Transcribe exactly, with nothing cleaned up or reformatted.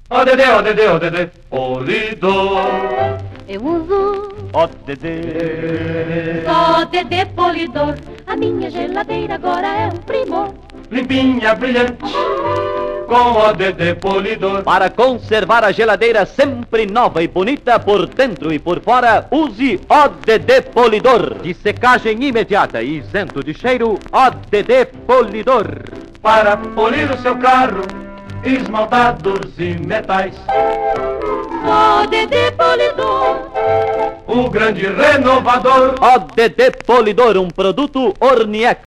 O D D, O D D, O D D, polidor. Eu uso O D D. só D D polidor. A minha geladeira agora é um primor. Limpinha, brilhante, com O D D polidor. Para conservar a geladeira sempre nova e bonita por dentro e por fora, use O D D Polidor. De secagem imediata e isento de cheiro, O D D Polidor. Para polir o seu carro, esmaltados e metais. O D D polidor. O grande renovador. O D D Polidor, um produto Orniex.